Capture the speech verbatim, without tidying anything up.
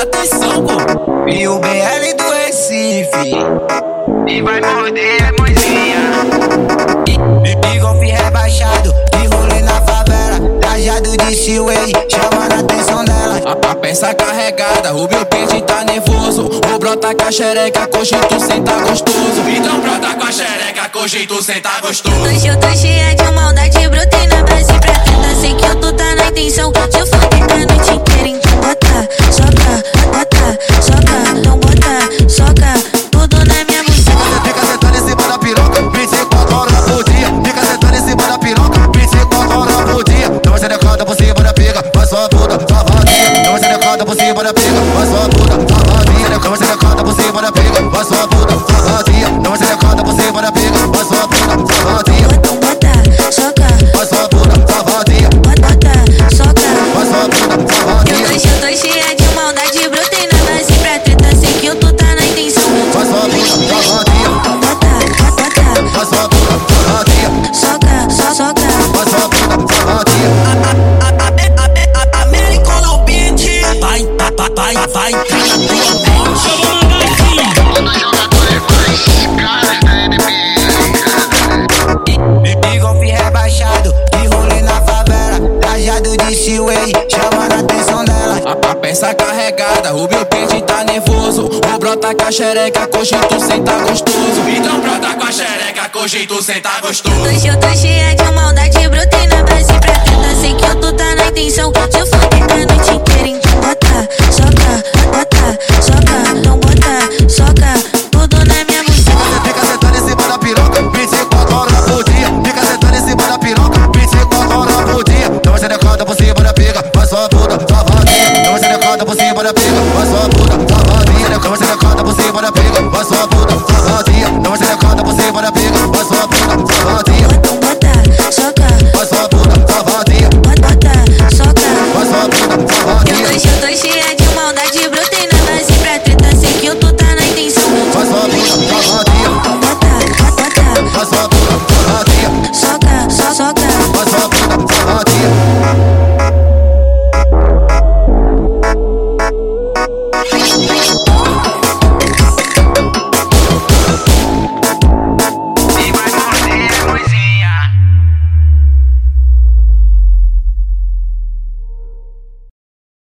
atenção, pô. E o B L do Recife e vai morder a mãozinha. E, e golpe rebaixado, e rolê na favela, trajado de Seaway, chamando a atenção dela. A, a peça carregada, o meu pente tá nervoso. Vou brotar com a xereca, coxinha, tu senta gostoso. Então brota com a xereca, coxinha, tu senta gostoso. Hoje eu tô cheia de maldade, brotei na base pra tentar. Sei que eu tô tá na intenção de eu foder a noite inteira. Então bota, soca, bota, soca, então bota, soca, tudo na minha música. Fica sentando em cima da piroca, vinte e quatro horas por dia. Fica sentando em cima da piroca, vinte e quatro horas por dia. Dá uma xerecada por cima da pica, faz sua bunda, tá vazia. Dá uma xerecada por cima da pica, faz sua bunda, tá vazia. Dá uma xerecada por cima da pica, faz sua bunda, tá vazia. Dá uma xerecada por cima da pica, faz sua bunda, tá vazia. Então bota, soca, faz sua bunda, tá vazia. bota, soca, faz sua bunda, tá vazia. Eu tô, eu tô cheia de maldade, brotei na base pra treta. Sei que eu tô tá na intenção. Faz sua bunda, tá vazia. Bota, bota, Faz sua bunda, tá vazia. soca, só soca. Faz sua bunda, tá vazia. Americano Beat. Vai, vai, vai, vai. Todos os jogadores mais caros da N B A. E golpe rebaixado, e rolê na favela, trajado de Seaway, chamando a atenção dela. A, a peça carregada, o meu pente tá nervoso. Vou brotar com a xereca, coxinha, tu senta gostoso. Então brota com a xereca, coxinha, tu senta gostoso. Hoje eu tô cheia de maldade, brotei na base pra tentar. Sei que eu tô tá na intenção de eu foder a noite inteira. Então bota, soca, bota, soca, então bota, soca, tudo na minha música. Fica sentando em cima da piroca, vinte e quatro horas por dia. Fica sentando em cima da piroca, vinte e quatro horas por dia. Dá uma xerecada por cima